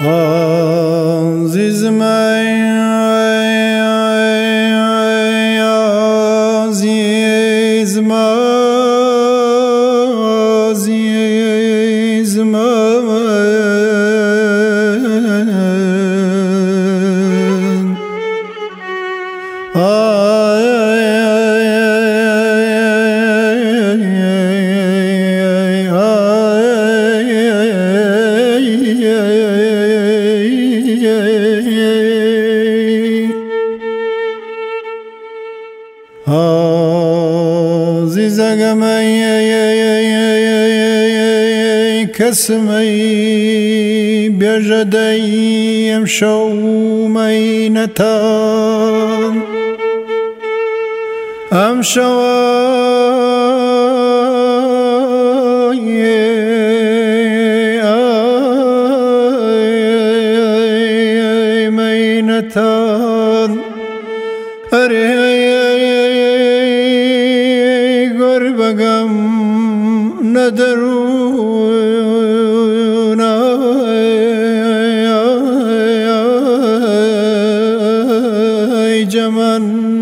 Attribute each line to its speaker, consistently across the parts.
Speaker 1: عزیزم عزیزم عزیزم عزیزم کسمی بیجدیم شومی نتان ام شوای مینتان بگم ندرون ای جمن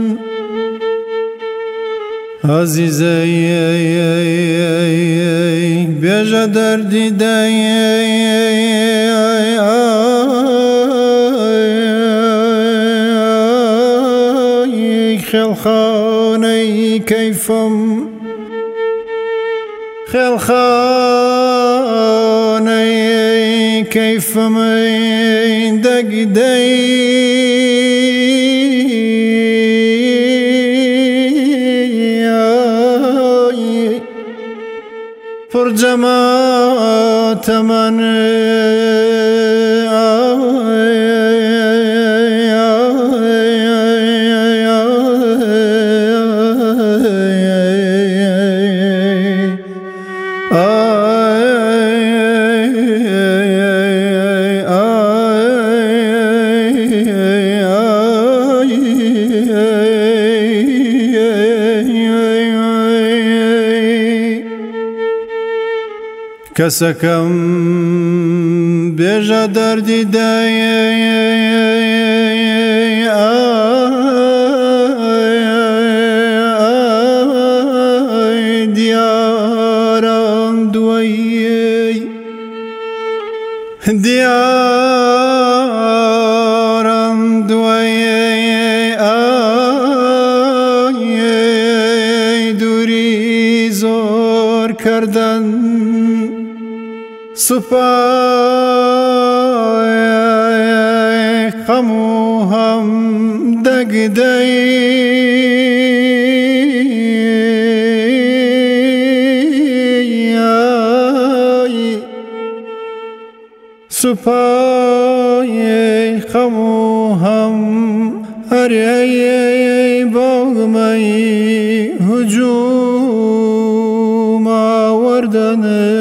Speaker 1: عزیزی بیجا در دیده خلخانه کیفم خلخانه کیفم دگدی پر جماعت من کسکم بیجا در دیده دیارم دوی دیارم دوی دوری زور کردن سپای خمو هم دگدی سپای خمو هم هری باغمی هجوم آوردن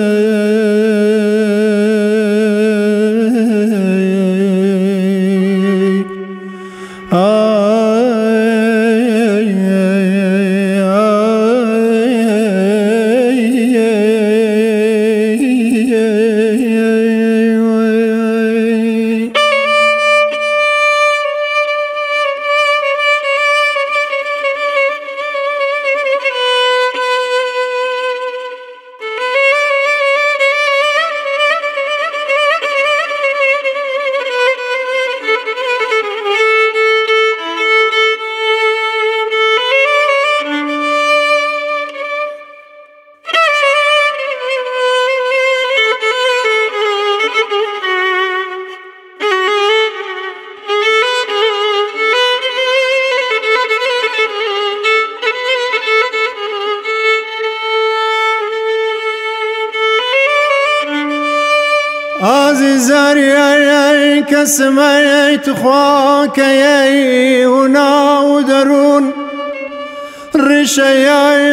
Speaker 1: عزیزی کسمی تخواکی اونا و درون ریشه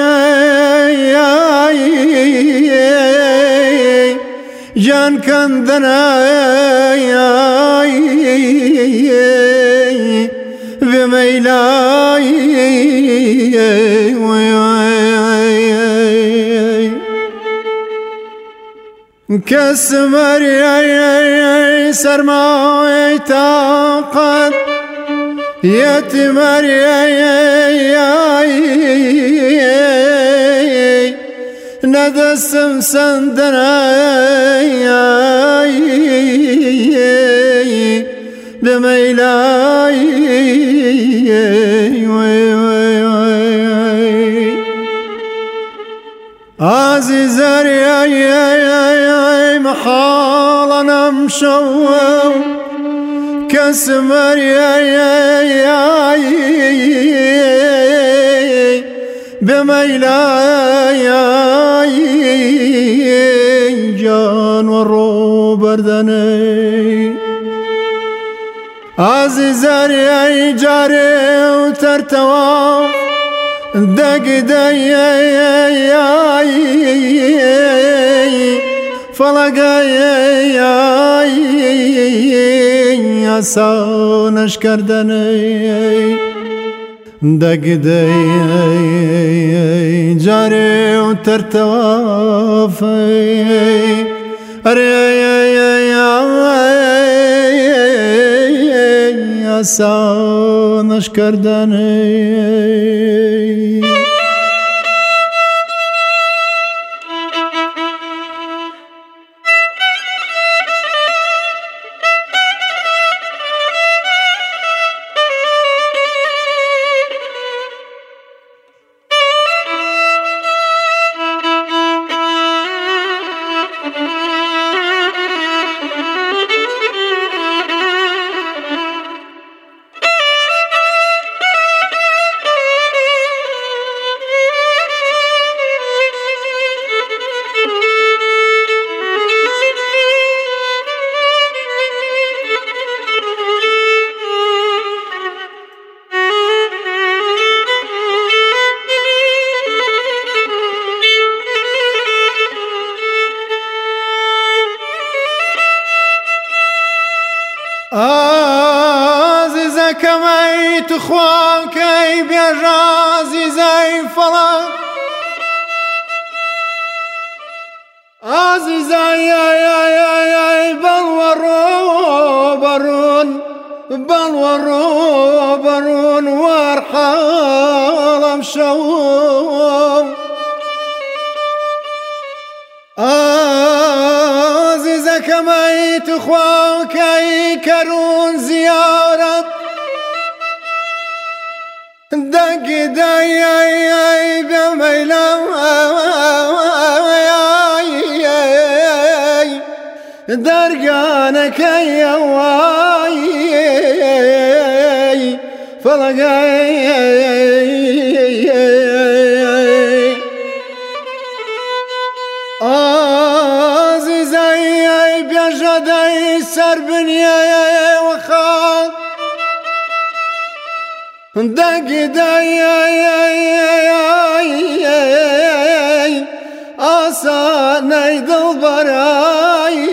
Speaker 1: جان کندن به میلای كسمري سرماي تاقد يتمري ندسم سندنا بميلاي عزيزر محالا نمشو كسمر بميلاي جان ورو بردني عزيزر جاري وترتوى دق دي فلقاي عسانش كردني دق دي جاري وترتوافي عسانش كردني عزيزة كميت اخوانكي بيجازي زي فلان عزيزة يا بلورو برون وارحال مشوم عزيزة كميت اخوانكي كرون زيارة دق داي بميلاي درقانك يا واي فلقاي عزيزي بيجدي سربني وخان دق داي آساني دلبراي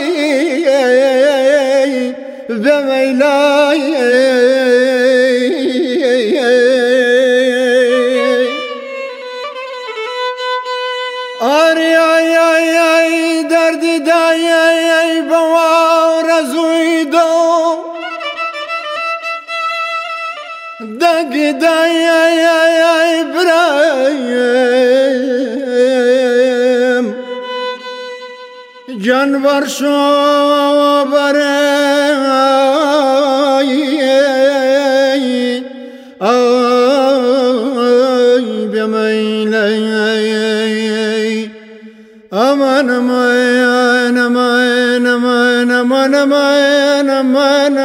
Speaker 1: بميلاي آري درد داي بوار زويدو دق داي برايم جانور شو براي بميلاي أمان أمان أمان أمان أمان أمان أمان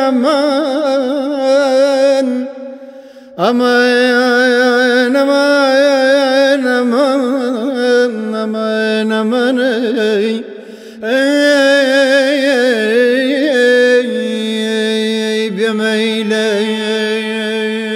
Speaker 1: أمان أمان أمان أمان بميلاي